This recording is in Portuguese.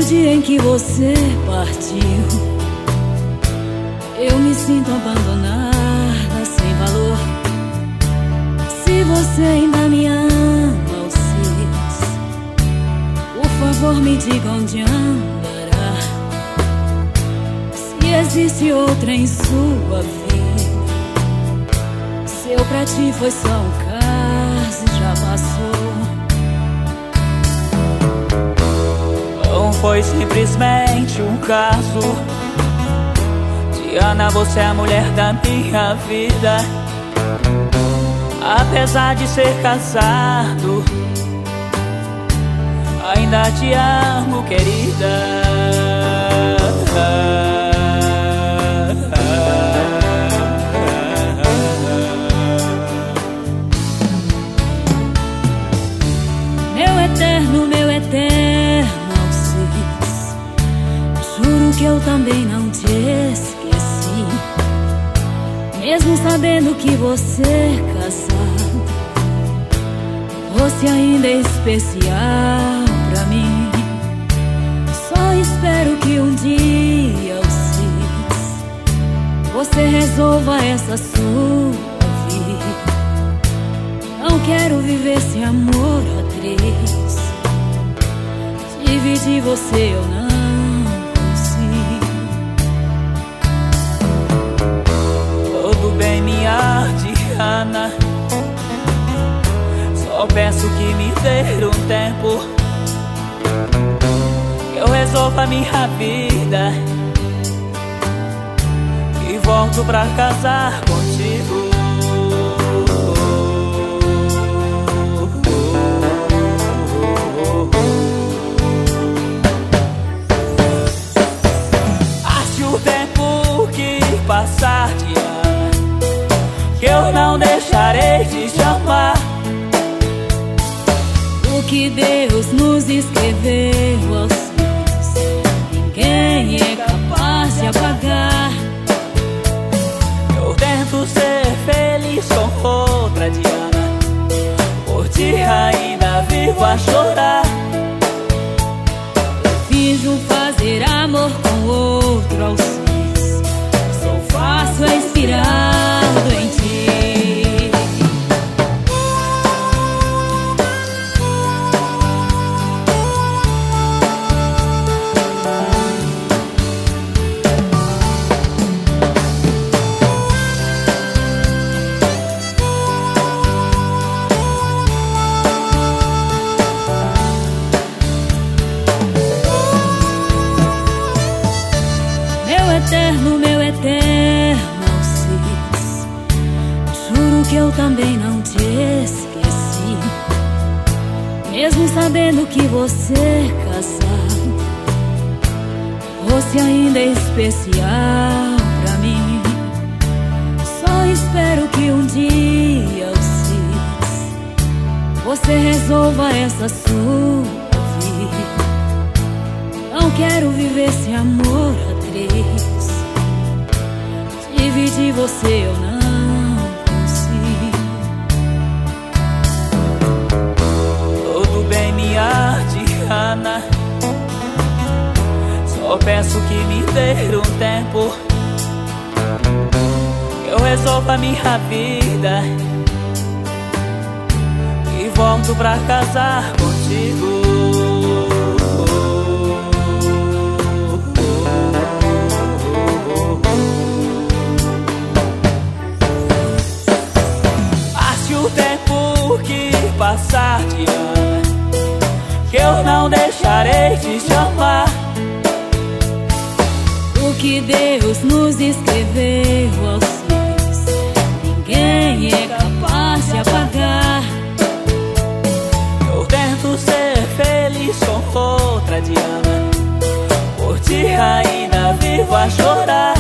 dia em que você partiu, eu me sinto abandonada, sem valor. Se você ainda me ama, Alcides, por favor me diga onde andará. Se existe outra em sua vida, seu pra ti foi só um caso e já passou. Não foi simplesmente um caso. Diana, você é a mulher da minha vida. Apesar de ser casado, ainda te amo, querida. Meu eterno Alcides, juro que eu também não te esqueci. Mesmo sabendo que você é casado, você ainda é especial pra mim. Só espero que um dia, Alcides, você resolva essa sua vida. Não quero viver sem amor a três. Dividir você eu não consigo. Tudo bem, minha Diana, só peço que me dê um tempo, que eu resolva a minha vida e volto pra casar contigo. Passar, Diana, que eu não deixarei de te amar. O que Deus nos escreveu, Alcides, ninguém é capaz de apagar. Eu tento ser feliz com outra, Diana, por ti ainda vivo a chorar. Eu finjo fazer amor com outro, Alcides, faço inspirado em ti. Meu eterno Alcides, juro que eu também não te esqueci. Mesmo sabendo que você é casado, você ainda é especial pra mim. Só espero que um dia, Alcides, você resolva essa sua vida. Não quero viver sem amor a três. Dividir você eu não consigo. Tudo bem, minha Diana, só peço que me dê um tempo, que eu resolva a minha vida e volto pra casar contigo. Passar, Diana, que eu não deixarei de te amar. O que Deus nos escreveu, Alcides, ninguém é capaz de apagar. Eu tento ser feliz com outra, Diana, por ti ainda vivo a chorar.